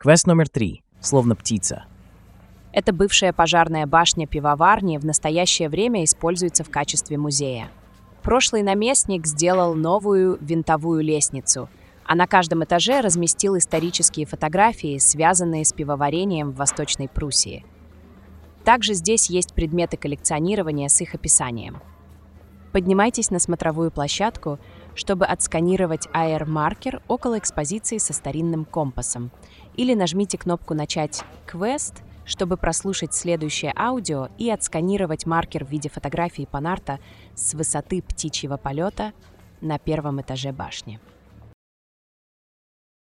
Квест номер 3. Словно птица. Это бывшая пожарная башня пивоварни в настоящее время используется в качестве музея. Прошлый наместник сделал новую винтовую лестницу, а на каждом этаже разместил исторические фотографии, связанные с пивоварением в Восточной Пруссии. Также здесь есть предметы коллекционирования с их описанием. Поднимайтесь на смотровую площадку, чтобы отсканировать AR-маркер около экспозиции со старинным компасом, или нажмите кнопку «Начать квест», чтобы прослушать следующее аудио и отсканировать маркер в виде фотографии панарта с высоты птичьего полета на первом этаже башни.